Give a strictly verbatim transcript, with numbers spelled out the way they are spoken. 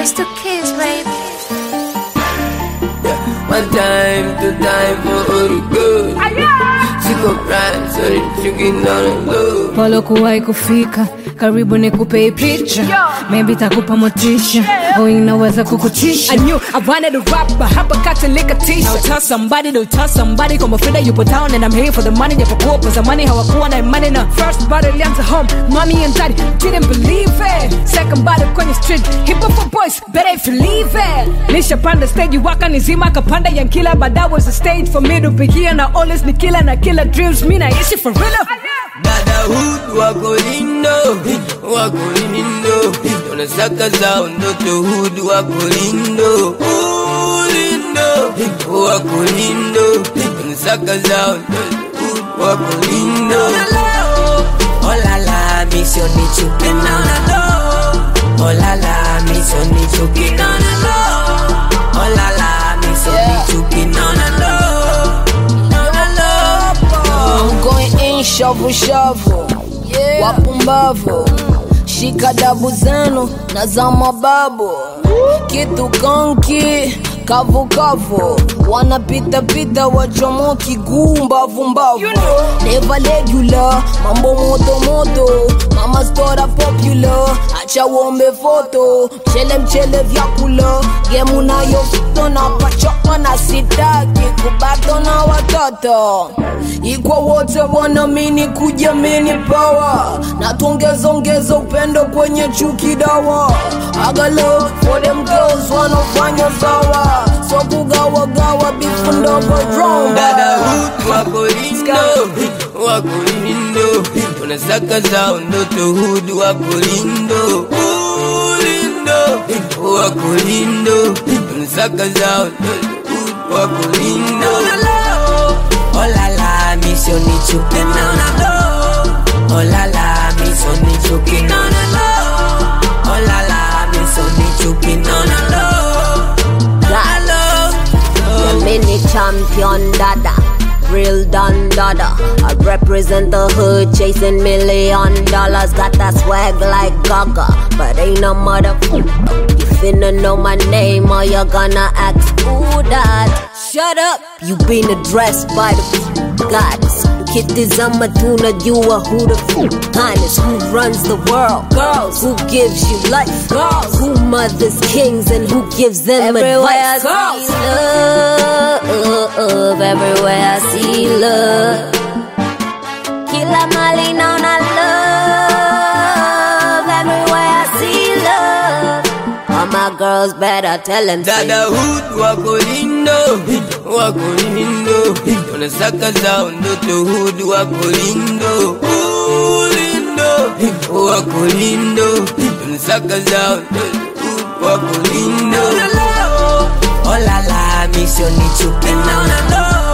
Just the kids, baby. Yeah, one time, two time for all the good. Siko brand, so that you can know. Polo kuwai kufika, karibu nikupe picha. Maybe takupa motisha, au inaweza kukutisha. I knew I wanted to rap, but hapa kati lika tisha. Now tell somebody, don't tell somebody. Kwa mafrida yupo town and I'm here for the money. Japokuwa pa zamani hawakuwa na imani na first body lianza home. Mommy and daddy didn't believe it. Second body kwenye street, hip hop for boys, better if you leave it. Nisha panda stage, waka nizima kapanda yankila. But that was a stage for me to be here. Now always ni killer na killer dreams. Me na ishi for real. Dada hood wako lindo, wako lindo. Unasaka zao ndoto hood wako lindo, oh lindo, wako lindo. Unasaka zao ndoto hood wako lindo. Oh la la, mission ni chuki na na. Oh la la, mission ni chuki na na. Oh la la, mission ni chuki na na. Going in shovel shovel, yeah. Wapumbavu, shika dabu zenu na za mababu. Kitu kanki, kavu kavu, wanapita pita wachomoki gumbavu mbavu. Never regular, mambo moto moto, mama stora popular, acha wombe photo, mchele mchele vyakula, gemu na yofito na pachoka na sitaki, kubato na watoto. Ikwa wote wanamini kujamini power, na tuongeza ongeza upendo kwenye chuki dawa. I got love for them girls wanofanya sawa, so kugawa gawa bifu ndogo wrong. Dada hood wako lindo, wako lindo. Unasaka zao ndoto hood wako lindo, oh lindo, wako lindo. Unasaka zao ndoto hood wako lindo. Oh la la, mission ni chuki na na. Oh la la, mission ni chuki na na. Oh la la, mission ni chuki na na. The mini champion dada, real Don Dada. I represent the hood, chasing million dollars. Got that swag like Gaga, but ain't no motherfucker. You finna know my name or you're gonna ask who that. Shut up, you been addressed by the goddess. Kitizama tunajua who the highness, who runs the world, girls, who gives you life, girls, who mothers kings and who gives them everywhere advice. I see love, everywhere I see love. Kila mali naona love, everywhere I see love. All my girls better tell them. Dada hood wako lindo, wako lindo. Unasaka zao ndoto hood wako lindo, oh lindo, wako lindo. Unasaka zao ndoto hood wako lindo. Oh la la, mission ni chuki na na.